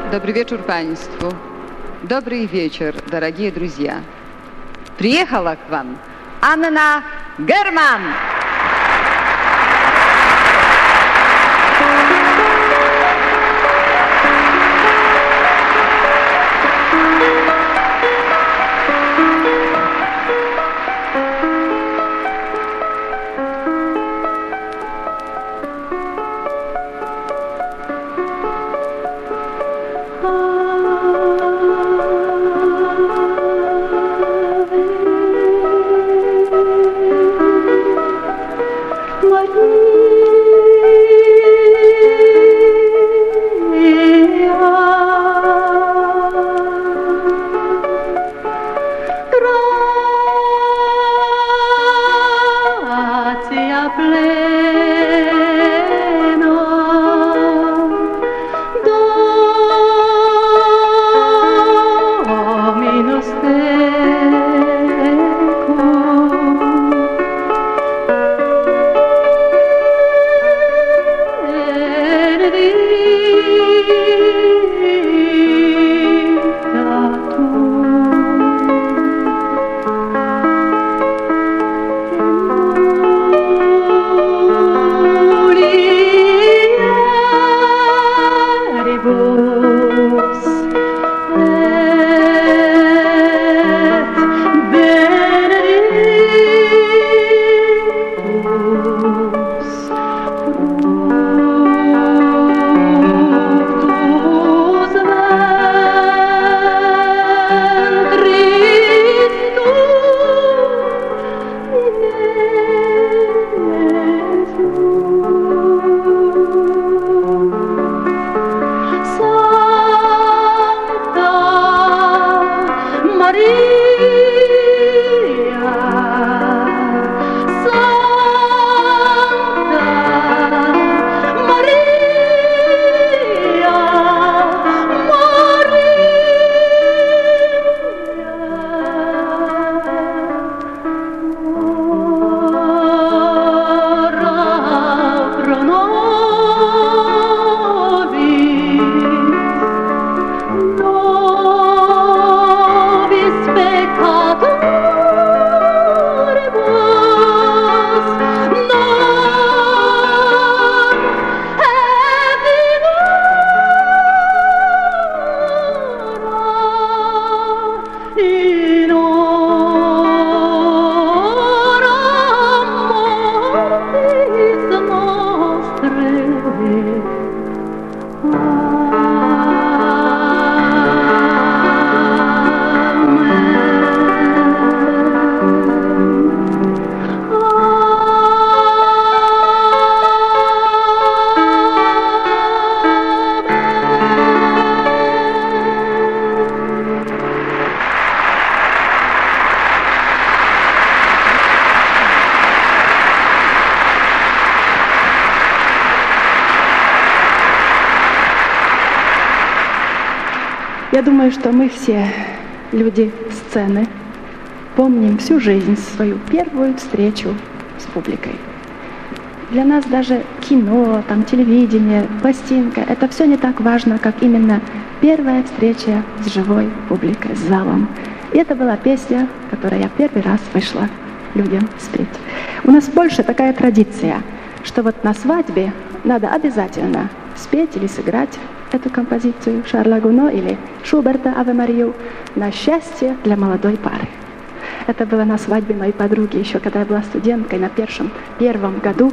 Добрый вечер Państwu. Добрый вечер, дорогие друзья. Приехала к вам Анна Герман. Я думаю, что мы все, люди сцены, помним всю жизнь свою первую встречу с публикой. Для нас даже кино, там, телевидение, пластинка — это все не так важно, как именно первая встреча с живой публикой, с залом. И это была песня, которую я первый раз вышла людям спеть. У нас больше такая традиция, что вот на свадьбе надо обязательно спеть или сыграть эту композицию Шарля Гуно или Шуберта «Аве Марию» на счастье для молодой пары. Это было на свадьбе моей подруги, еще когда я была студенткой на первом году.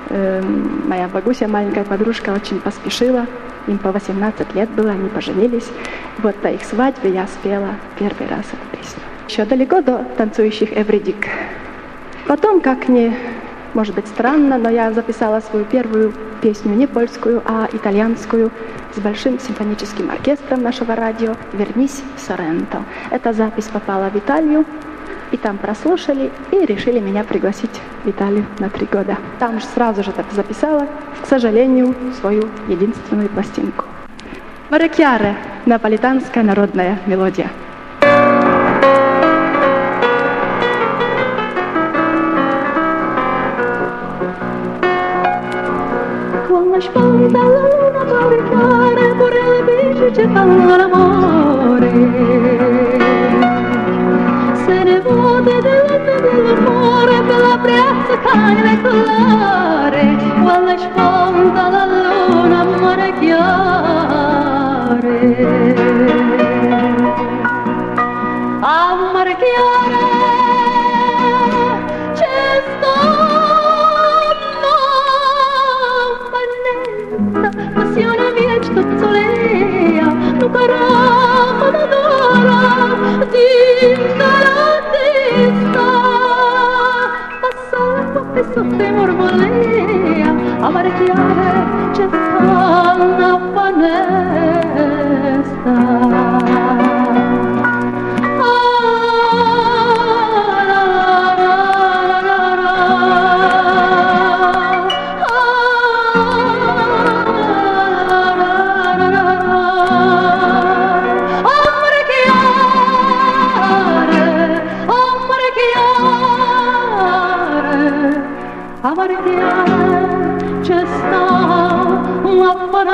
Моя Багуся, маленькая подружка, очень поспешила. Им по 18 лет было, они поженились. Вот на их свадьбе я спела первый раз эту песню. Еще далеко до танцующих Эвридик. Потом, как ни, может быть, странно, но я записала свою первую песню не польскую, а итальянскую с большим симфоническим оркестром нашего радио «Вернись в Соренто». Эта запись попала в Италию, и там прослушали и решили меня пригласить в Италию на 3 года. Там же сразу же записала, к сожалению, свою единственную пластинку. «Марекьяре» — наполитанская народная мелодия. Quando sponda la luna pare chiare, vorrebbe mancano l'amore, se ne vuole dell'amore per la brezza cane e colore, quando sfonda la luna mare chiare. A mare chiare c'è sta passione wieczna zolea, nu caramo d'adora, dinta l'artista, passa l'acqua e sotto mormolea, a mare chiare c'è sta una panesta. C'è sta una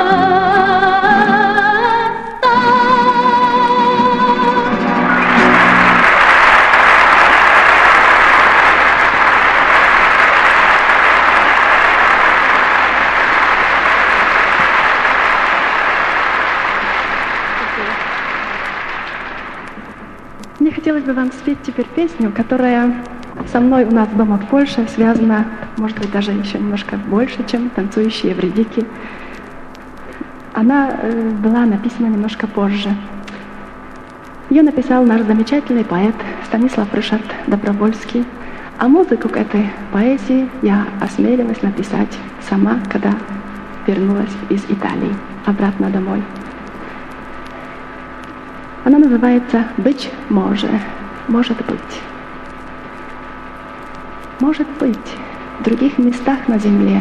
Мне хотелось бы вам спеть теперь песню, которая со мной у нас дома в Польше связана, может быть, даже еще немножко больше, чем «Танцующие Эвридики». Она была написана немножко позже. Ее написал наш замечательный поэт Станислав Рышард Добровольский, а музыку к этой поэзии я осмелилась написать сама, когда вернулась из Италии обратно домой. Она называется «Быть може», «Может быть». Может быть, в других местах на земле,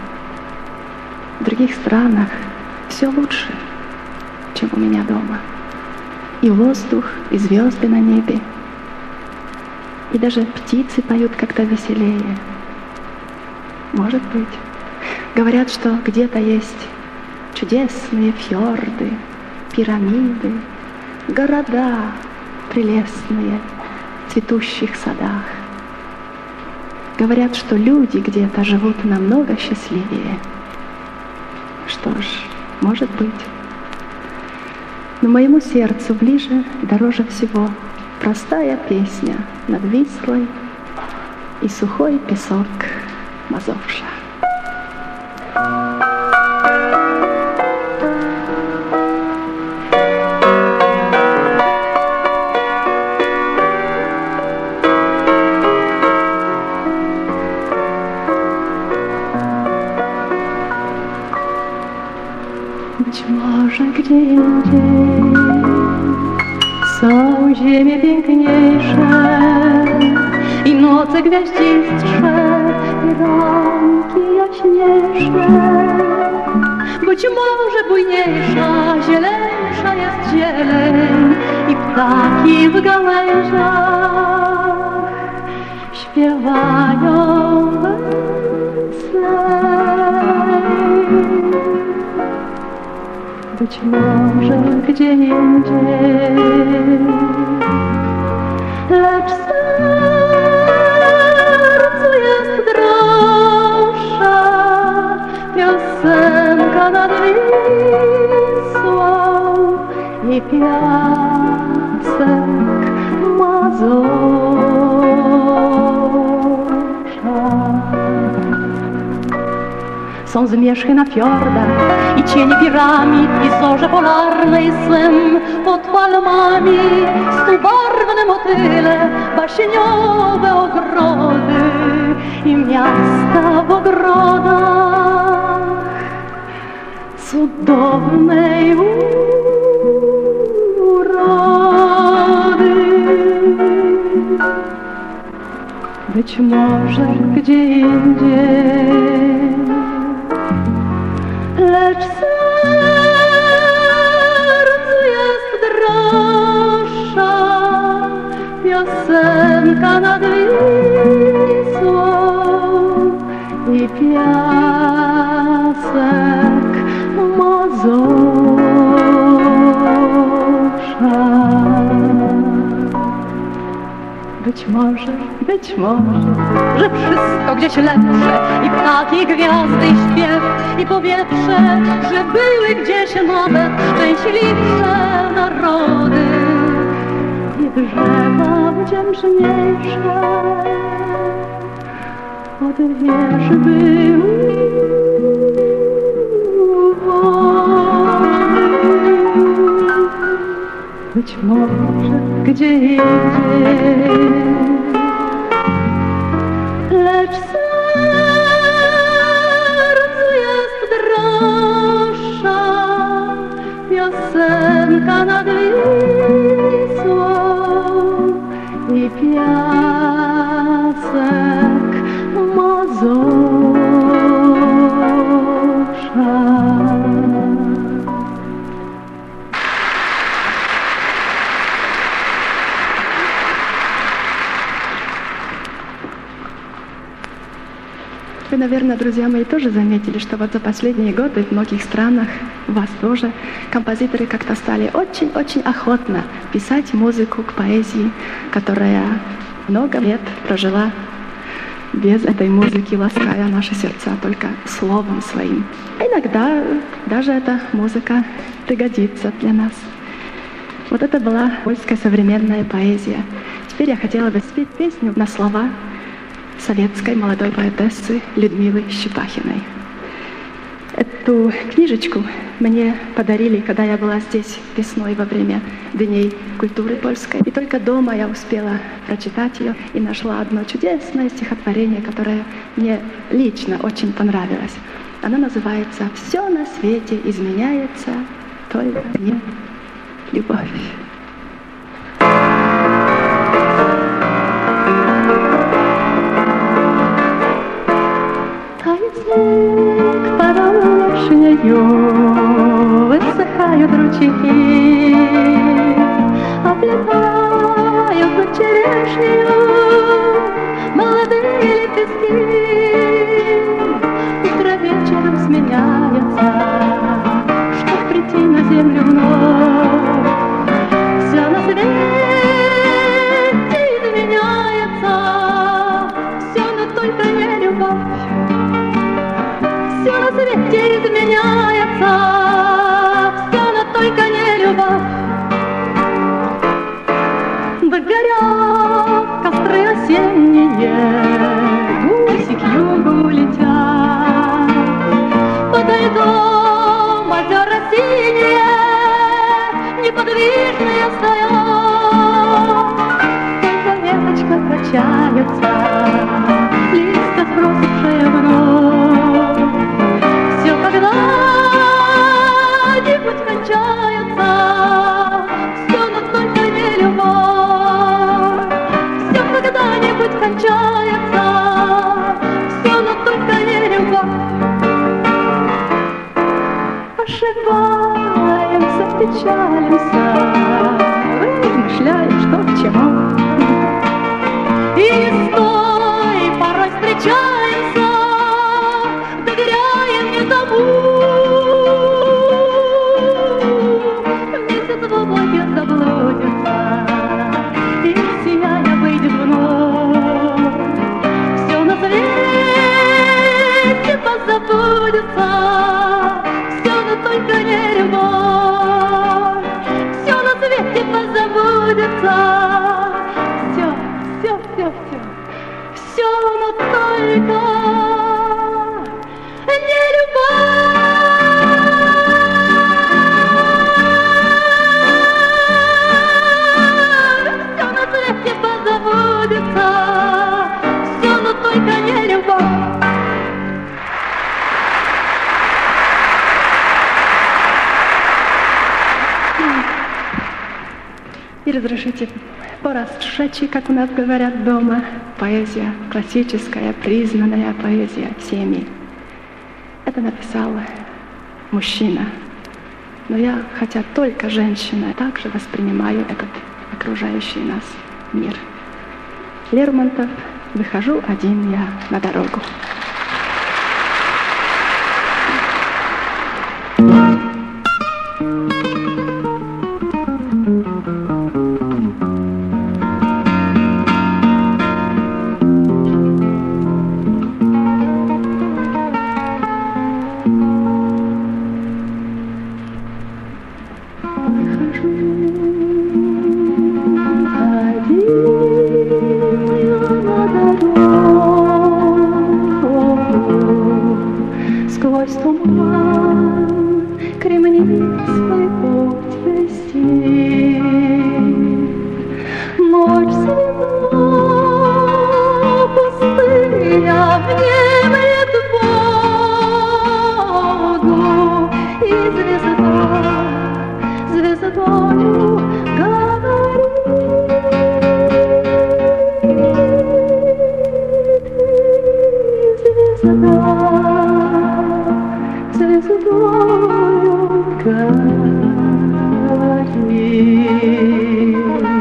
в других странах все лучше, чем у меня дома. И воздух, и звезды на небе, и даже птицы поют как-то веселее. Может быть. Говорят, что где-то есть чудесные фьорды, пирамиды, города прелестные в цветущих садах. Говорят, что люди где-то живут намного счастливее. Что ж, может быть. Но моему сердцу ближе, дороже всего простая песня над Вислой и сухой песок Мазовша. Być może gdzie indziej są ziemie piękniejsze i noce gwiaździstsze i ranki jaśniejsze. Być może bujniejsza, zieleńsza jest zieleń i ptaki w gałęziach śpiewają weselej. Być może gdzie indziej, lecz sercu jest droższa piosenka nad Wisłą i piasek Mazowsza. Są zmierzchy na fiordach i cienie piramid i zorze polarnej sen pod palmami, stubarwne motyle, baśniowe ogrody i miasta w ogrodach cudownej urody. Być może gdzie indziej, lecz sercu jest droższa piosenka nad Wisłą i piasek Mazowsza. Być może, że wszystko gdzieś lepsze i ptaki, i gwiazdy, i śpiew, i powietrze, że były gdzieś nawet szczęśliwsze narody i drzewa wdzięczniejsze od wieży były. Być może gdzie indziej, lecz sercu jest droższa piosenka nad Wisłą i piasek Mazowsza. Вы, наверное, друзья мои, тоже заметили, что вот за последние годы в многих странах, у вас тоже, композиторы как-то стали очень-очень охотно писать музыку к поэзии, которая много лет прожила без этой музыки, лаская наши сердца только словом своим. А иногда даже эта музыка пригодится для нас. Вот это была польская современная поэзия. Теперь я хотела бы спеть песню на слова советской молодой поэтессы Людмилы Щепахиной. Эту книжечку мне подарили, когда я была здесь весной во время Дней культуры польской. И только дома я успела прочитать ее и нашла одно чудесное стихотворение, которое мне лично очень понравилось. Оно называется «Все на свете изменяется, только не любовь». Снег подошнею, высыхают ручейки, облетают над черешнею молодые лепестки. Утро вечером сменяется, чтоб прийти на землю вновь. Все на свете изменяется, все, но только не любовь. Все на свете изменяется, все, но только не любовь. Да горят костры осенние, гуси к югу летят. Под льдом озера синие, неподвижные стоят. Только веточка качается, листья сбросившие вновь. Когда-нибудь кончается, все, но только не любовь. Все когда-нибудь кончается, все, но только не любовь. Ошибаемся, печалимся, размышляем, что к чему. И с той порой встречаемся, доверяем не тому. Месяц в облаке заблудится, и сияя выйдет вновь. Все на свете позабудется, все, но только не любовь. Все на свете позабудется, все, все, все, все, все, но только не любовь. Все на свете позабудется, все, но только не любовь. И разрешите по раз третий, как у нас говорят дома, поэзия классическая, признанная поэзия всеми. Это написал мужчина. Но я, хотя только женщина, также воспринимаю этот окружающий нас мир. Лермонтов, выхожу один я на дорогу. сквозь туман кремнит свой путь вести. Ночь светла, пустыня внемлет Богу, и звездою говорит. Звездою говорит.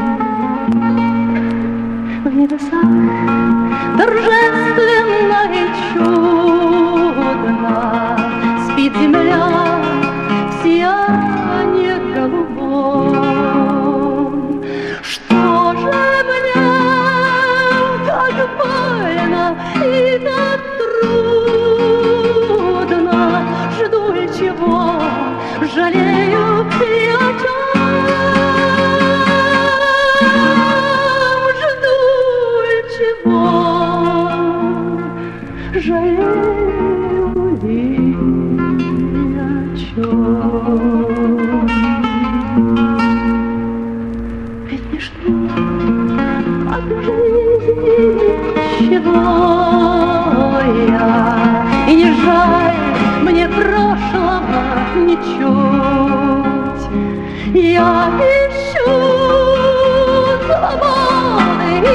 В небесах торжественно и чудно спит земля в сиянии голубом. Что же мне так больно и так трудно? Жду ли чего, жалею и о чем? Жду ли чего, жалею ли о чем? Ведь не жду от жизни ничего я, и не жаль мне прошлого ничуть. Я ищу свободы и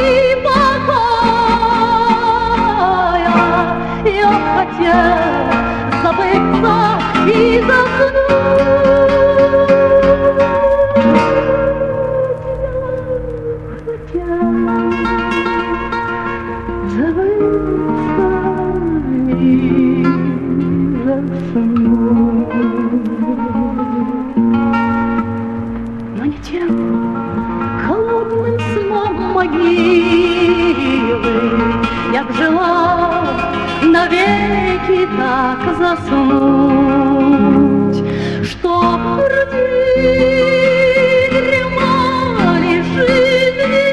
покоя. Я хотел забыться и заснуть. Я хотел забыться и но не тем холодным сном могилы я б желал навеки так заснуть, чтоб в груди дремали жизни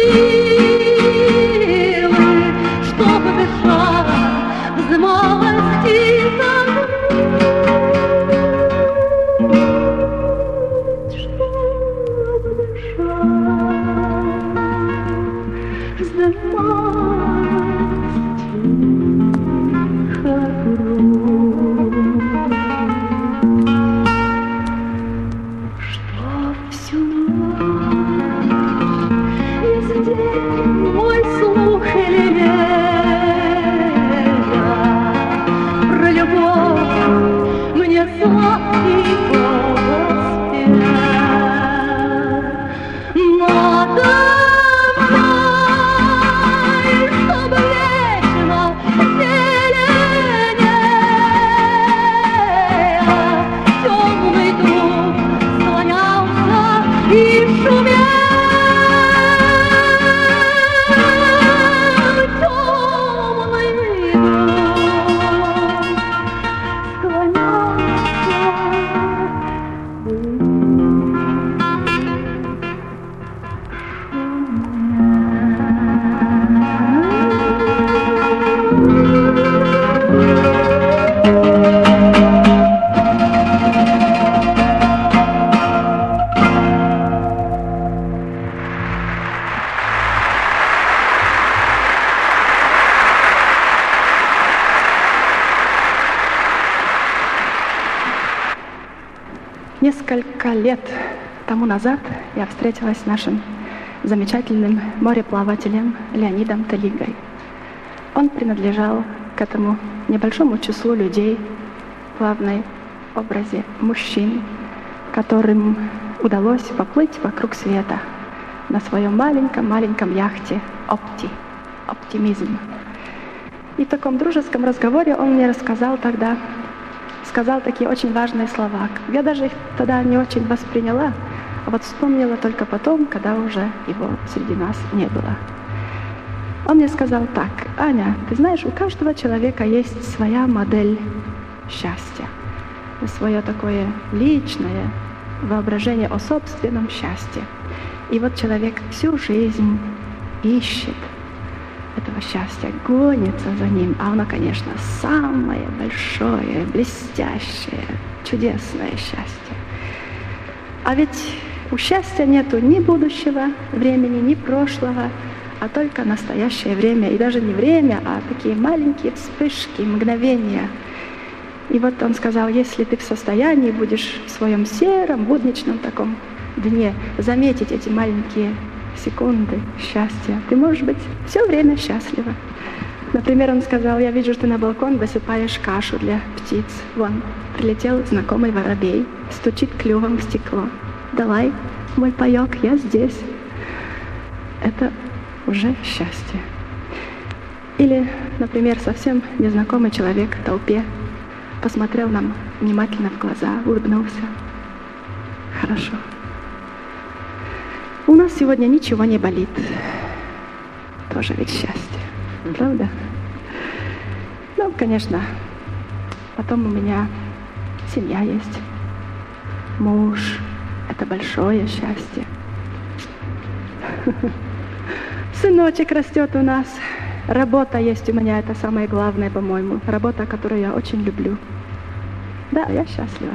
силы, чтоб душа взмалась и мой слух лелея про любовь мне сладкий голос пел. Надо мной, чтоб вечно зеленея темный дух склонялся и шумел. Несколько лет тому назад я встретилась с нашим замечательным мореплавателем Леонидом Талигой. Он принадлежал к этому небольшому числу людей в главной образе мужчин, которым удалось поплыть вокруг света на своем маленьком яхте «Оптимизм». И в таком дружеском разговоре он мне сказал такие очень важные слова. Я даже их тогда не очень восприняла, а вот вспомнила только потом, когда уже его среди нас не было. Он мне сказал так: Аня, ты знаешь, у каждого человека есть своя модель счастья, свое такое личное воображение о собственном счастье. И вот человек всю жизнь ищет этого этого счастья, гонится за ним, а оно, конечно, самое большое, блестящее, чудесное счастье. А ведь у счастья нету ни будущего времени, ни прошлого, а только настоящее время. И даже не время, а такие маленькие вспышки, мгновения. И вот он сказал, если ты в состоянии будешь в своем сером, будничном таком дне заметить эти маленькие секунды счастья, ты можешь быть все время счастлива. Например, он сказал, я вижу, что ты на балкон высыпаешь кашу для птиц. Вон, прилетел знакомый воробей, стучит клювом в стекло. Давай, мой паёк, я здесь. Это уже счастье. Или, например, совсем незнакомый человек в толпе посмотрел нам внимательно в глаза, улыбнулся. Хорошо. У нас сегодня ничего не болит. Тоже ведь счастье. Правда? Ну, конечно. Потом у меня семья есть. Муж. Это большое счастье. Сыночек растет у нас. Работа есть у меня, это самое главное, по-моему. Работа, которую я очень люблю. Да, я счастлива.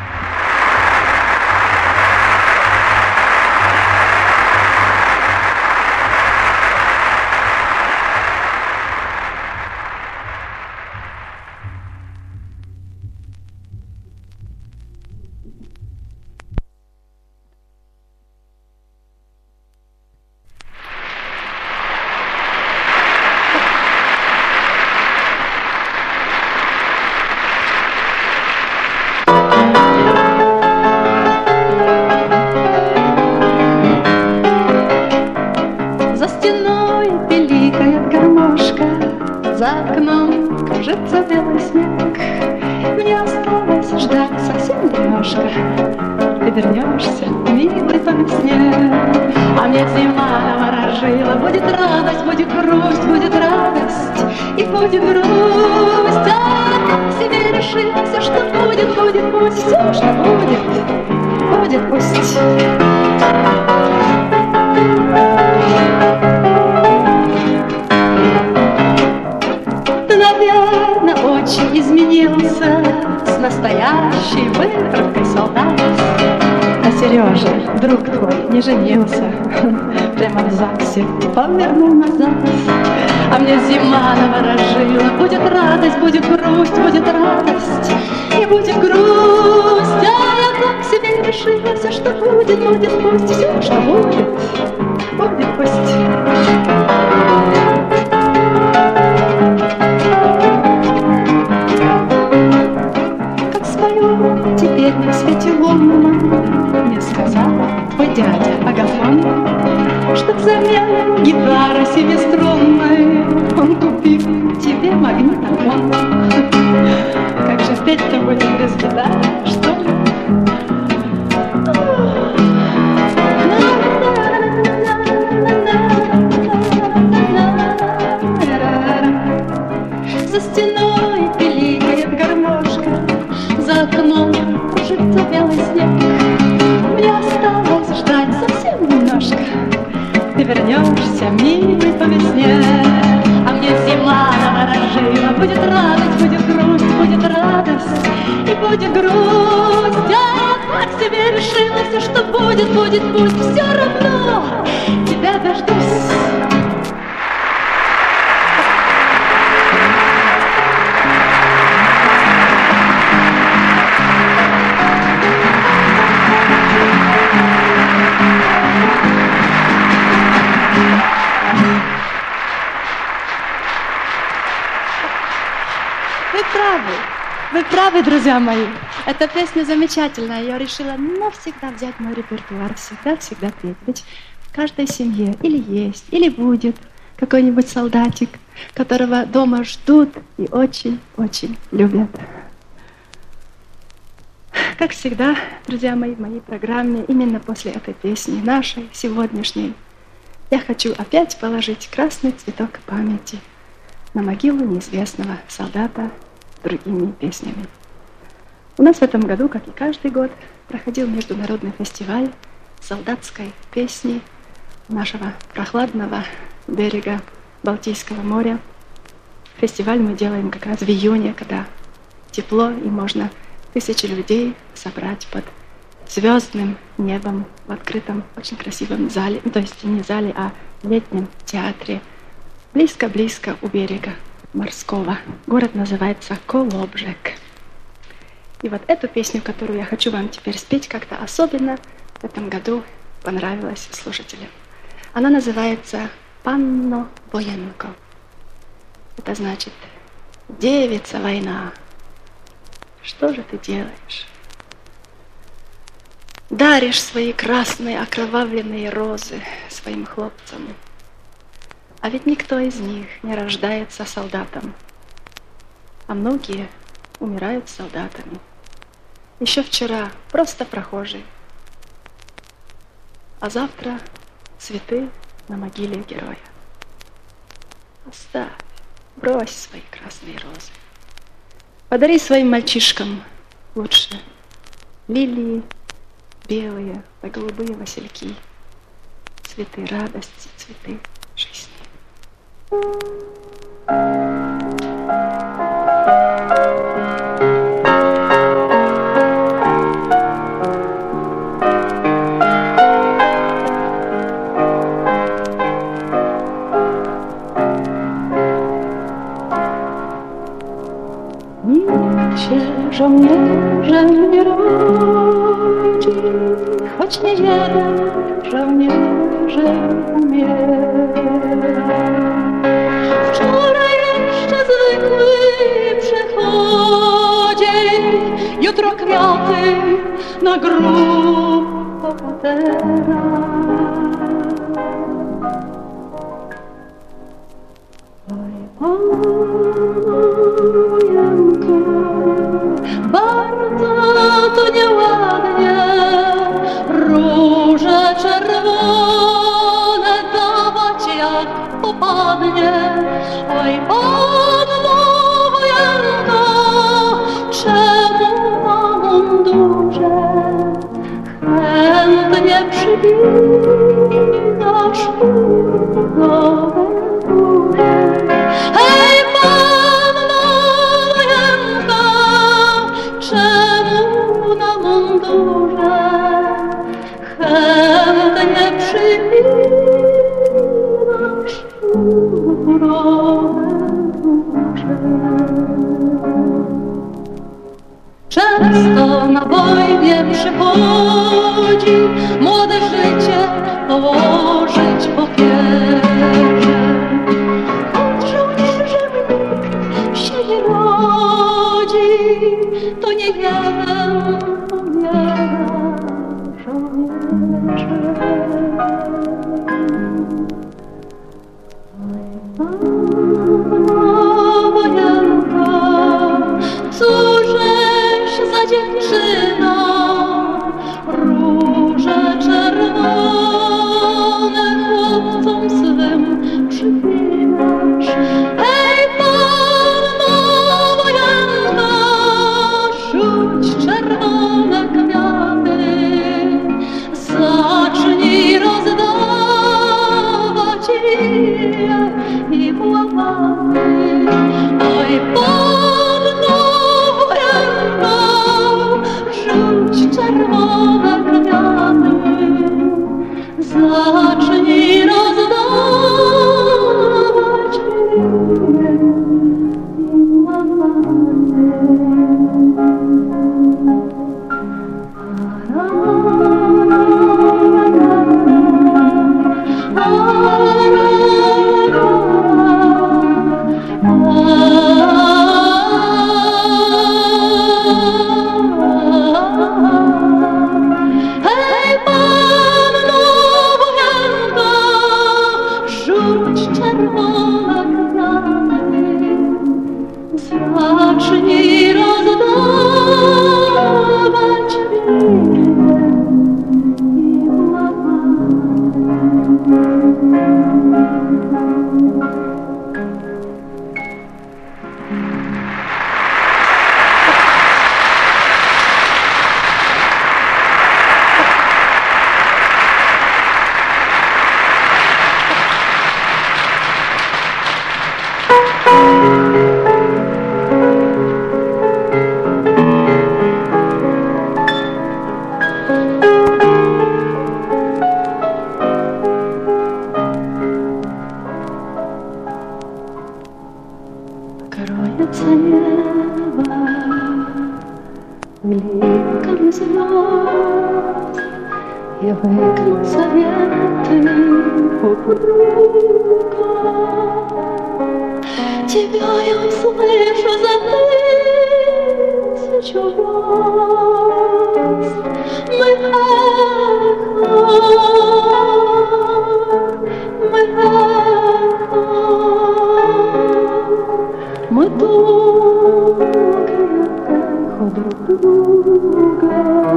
За окном кружится белый снег. Мне осталось ждать совсем немножко. Ты вернешься, милый, по весне. А мне зима наворожила. Будет радость, будет грусть, будет радость и будет грусть. А я к себе решился, что будет, будет, пусть. Все, что будет, будет, пусть. Наверное, очень изменился с настоящей выправкой солдат. А Сережа, друг твой, не женился, прямо в ЗАГСе повернул назад. А мне зима наворожила. Будет радость, будет грусть, будет радость и будет грусть. А я так к себе решился, что будет, будет, пусть. Все, что будет, будет, пусть. Теперь на свете лунном мне сказал твой дядя Агафон, что взамен гитары семиструнной он купил тебе магнитофон. Как же петь-то будем без гитары, что ли? За стеной пиликает гармошка, за окном кружится белый снег. Мне осталось ждать совсем немножко. Ты вернешься, милый, по весне. А мне зима наворожила. Будет радость, будет грусть, будет радость и будет грусть. А я так себе решилась, что будет, будет, пусть. Все равно тебя дождусь. Вы правы, друзья мои. Эта песня замечательная. Я решила навсегда взять мой репертуар. Всегда петь. Ведь в каждой семье или есть, или будет какой-нибудь солдатик, которого дома ждут и очень-очень любят. Как всегда, друзья мои, в моей программе, именно после этой песни, нашей, сегодняшней, я хочу опять положить красный цветок памяти на могилу неизвестного солдата другими песнями. У нас в этом году, как и каждый год, проходил международный фестиваль солдатской песни нашего прохладного берега Балтийского моря. Фестиваль мы делаем как раз в июне, когда тепло, и можно 1000 людей собрать под звездным небом в открытом, очень красивом зале, то есть не зале, а летнем театре, близко-близко у берега морского. Город называется Колобжек. И вот эту песню, которую я хочу вам теперь спеть, как-то особенно в этом году понравилась слушателям. Она называется «Панно Военко». Это значит «Девица война, что же ты делаешь? Даришь свои красные окровавленные розы своим хлопцам, а ведь никто из них не рождается солдатом, а многие умирают солдатами. Еще вчера просто прохожий, а завтра цветы на могиле героя. Оставь, брось свои красные розы. Подари своим мальчишкам лучше лилии, белые, да голубые васильки, цветы радости, цветы жизни. Żołnierzem nie rodzi, choć nie jeden żołnierzem umiera. Wczoraj jeszcze zwykły przechodzień, jutro kwiaty na grób bohatera. Bardzo to nieładnie, róże czerwone dawać jak popadnie. Oj, panno wojenko, czemu na mundurze chętnie przybinasz urodowe róże? Hej, panno wojenko, czemu na mundurze chętnie przybinasz urodowe róże? Często na wojnie przychodzi młode życie położyć w ofierze. Choć żołnierzem nikt się nie rodzi, to nie jeden umiera żołnierzem. Wojenka, cóżeś za dziewczyna, róże czerwone chłopcom swym przypinasz. Hej, panno wojenka, rzuć czerwone kwiaty, zacznij rozdawać je i błagamy. Oj, panno wojenka, rzuć czerwone kwiaty, zacznij rozdawać je i błagamy. Hej, panno wojenko, rzuć czerwone kwiaty, zacznij rozdawać winy i неба бликом звезд я выкрыл советы упруга. Тебя я услышу за 1000 верст. Мы мы долгое эхо друг друга.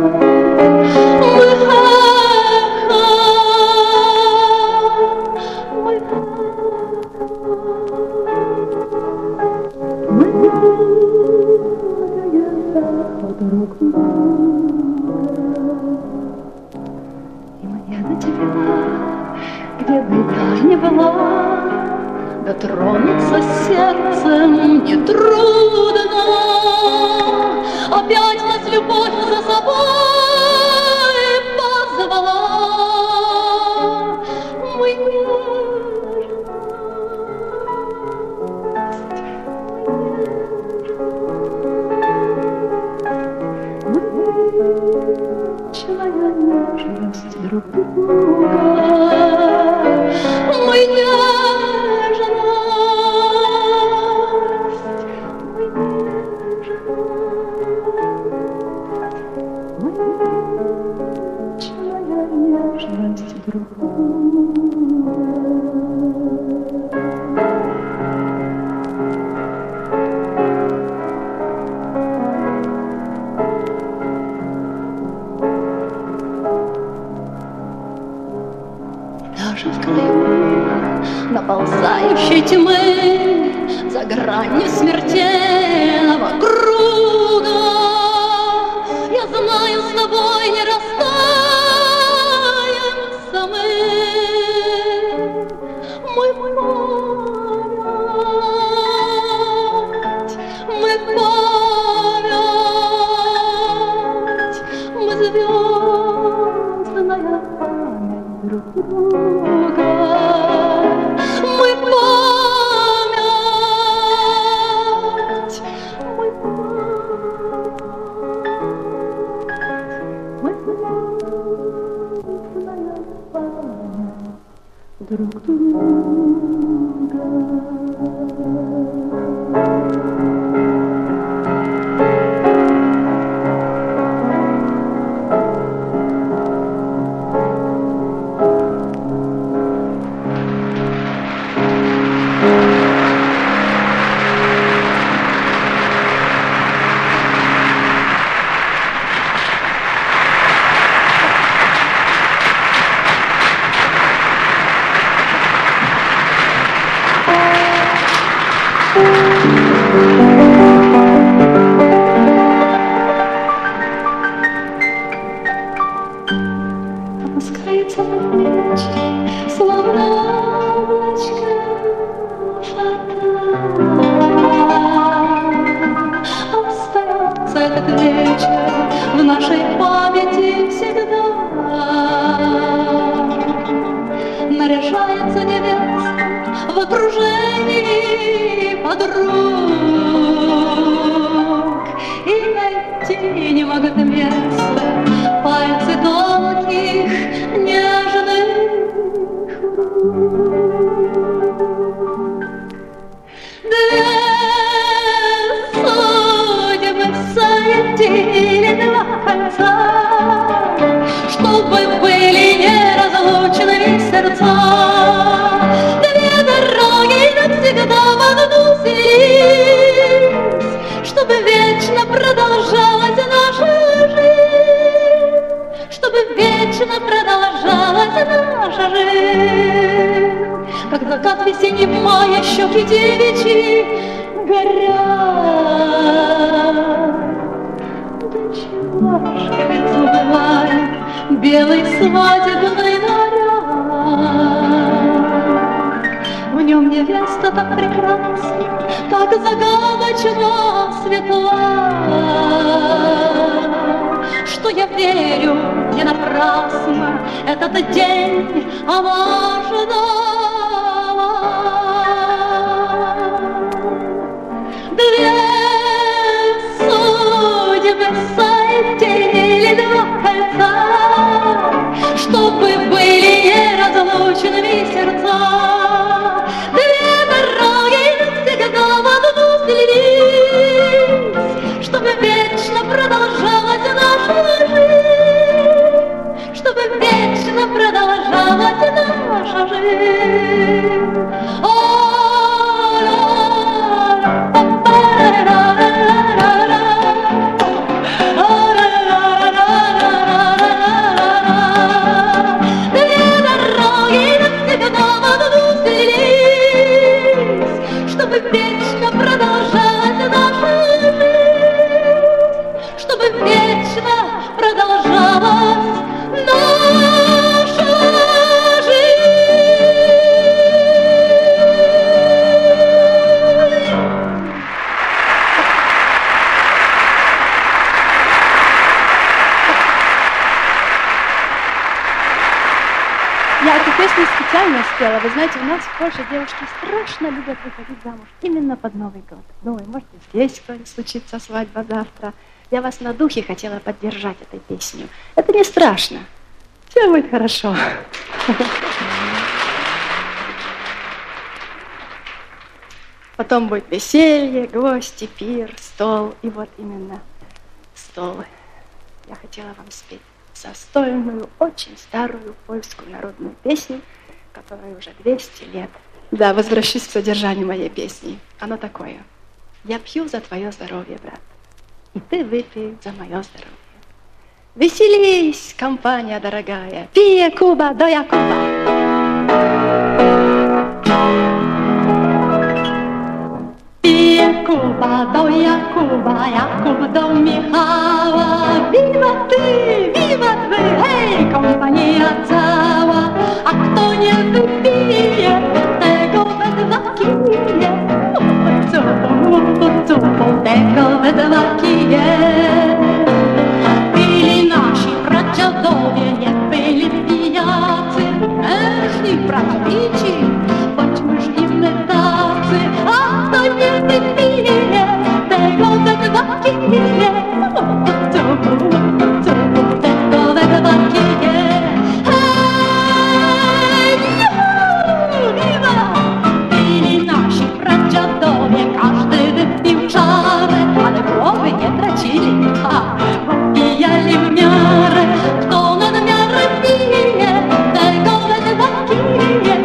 Мы долгое эхо друг друга. И мне до тебя, где бы я ни была, дотронуться сердцем нетрудно. Опять нас любовь за собой позвала. Мы нежная нежность друг друга. Мы нежность друг друга. Даже в краю наползающей тьмы, за гранью смертельного круга, я знаю, с тобой не расстаемся мы. Мы память, мы звездная память друг друга. Мы память, мы звездная память друг друга. Опускается на плечи, словно облачко фата. Остается этот вечер в нашей памяти всегда. Наряжается невеста в окружении подруг, и найти не могут места пальцы тонких нежных рук. Две судьбы соединили два кольца, чтобы были неразлучными сердца. Две дороги навсегда в одну слились, чтобы вечно продолжалась наша жизнь, чтобы вечно продолжалась наша жизнь. Как закат весенний мая, щеки девичьи горят. Да чего ж забывает белый свадебный наряд. В нем невеста так прекрасна, так загадочно светла, что я верю не напрасно этот день она ждала. Две прочными сердца. Две дороги навсегда в одну слились, чтобы вечно продолжалась наша жизнь, чтобы вечно продолжалась наша жизнь. Чтобы вечно продолжалась наша жизнь, чтобы вечно продолжалась наша жизнь. Я эту песню специально спела. Вы знаете, у нас в Польше девушки страшно любят выходить замуж именно под Новый год. Ну, и может и здесь случится свадьба завтра. Я вас на духе хотела поддержать этой песней. Это не страшно. Все будет хорошо. Потом будет веселье, гости, пир, стол. И вот именно стол. Я хотела вам спеть застольную, очень старую польскую народную песню, которой уже 200 лет. Да, возвращусь к содержанию моей песни. Оно такое. Я пью за твое здоровье, брат, и ты выпей за мое здоровье. Веселись, компания дорогая, пие Куба до Якуба. Kuba do Jakuba, Jakub do Michała. Wiwat ty, wiwat wy, hej, kompania cała. A kto nie wypije, tego we dwa kije. Cupu, tego we dwa kije. Byli nasi pradziadowie, nie byli pijacy. Mężni, pracowici, bądźmy żliwny tacy. A kto nie wypije, tego we dwa kije. Cupu, tego we dwa kije. Hej, juhu, wiwa! Byli nasi pradziadowie, każdy wypił czarę, ale głowy nie tracili, popijali w miarę. Kto nad miarę pije, tego we dwa kije.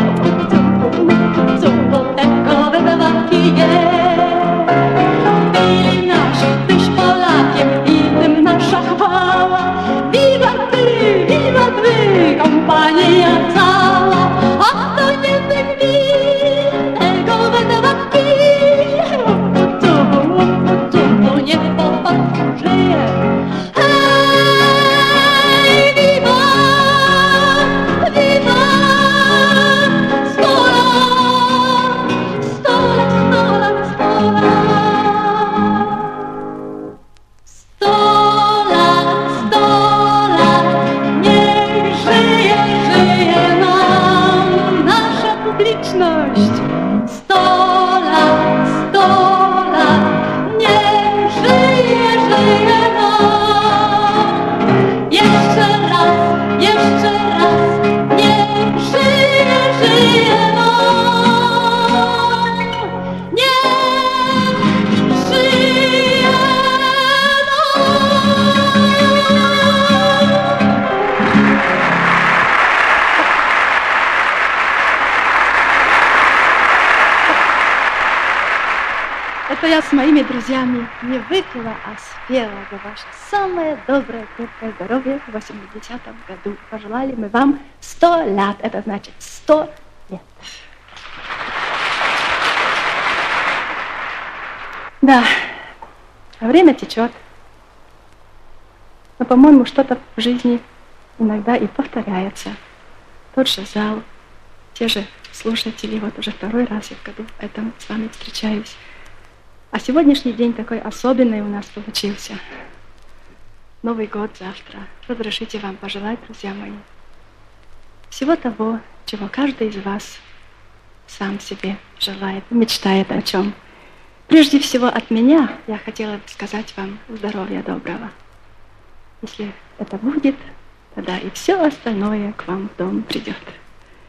Cupu, tego we dwa kije. Byli nasi, tyś Polakiem i tym nasza chwała. Wiwat wy, kompania cała. A kto nie wypije, tego we dwa kije. Cupu, niech popatrz żyje. Hej, wiwa, wiwa, 100 lat, 100 lat, 100 lat, 100 lat. 100 lat, 100 lat, niech żyje, żyje nam nasza publiczność. 100 lat, 100 lat, niech żyje, żyje nam. Jeszcze raz, niech żyje, żyje nam. Niech żyje nam. Это я с моими друзьями не выпила, а спела за ваше самое доброе, крепкое здоровье в 80-м году. Пожелали мы вам 100 лет. Это значит 100 лет. Да, время течет. Но, по-моему, что-то в жизни иногда и повторяется. Тот же зал, те же слушатели. Вот уже второй раз я в году этом с вами встречаюсь. А сегодняшний день такой особенный у нас получился. Новый год завтра. Разрешите вам пожелать, друзья мои, всего того, чего каждый из вас сам себе желает, мечтает о чем. Прежде всего от меня я хотела бы сказать вам здоровья доброго. Если это будет, тогда и все остальное к вам в дом придет.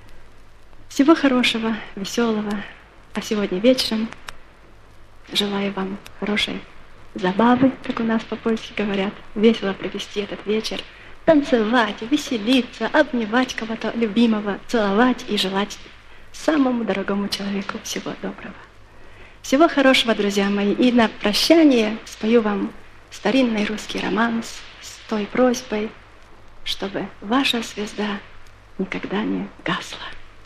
Всего хорошего, веселого. А сегодня вечером желаю вам хорошей забавы, как у нас по-польски говорят, весело провести этот вечер, танцевать, веселиться, обнимать кого-то любимого, целовать и желать самому дорогому человеку всего доброго. Всего хорошего, друзья мои. И на прощание спою вам старинный русский романс с той просьбой, чтобы ваша звезда никогда не гасла.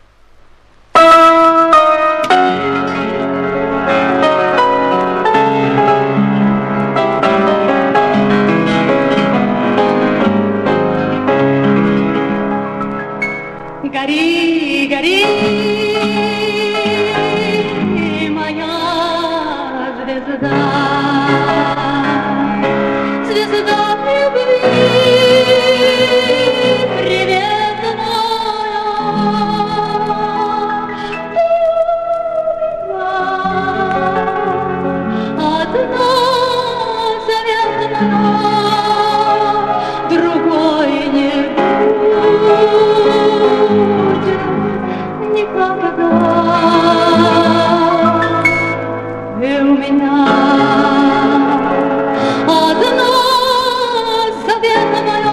Гори, гори, моя звезда, звезда любви, приветная. Одна заветная, другой не никогда. И у меня одна заветная,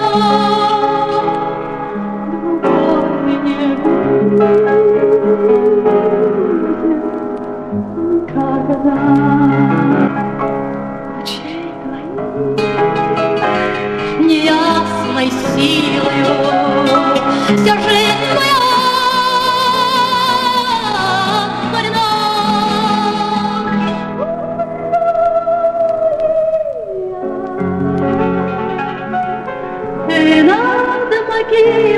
другой не будет никогда. Очей твоих неясной силою вся жизнь моя над могилой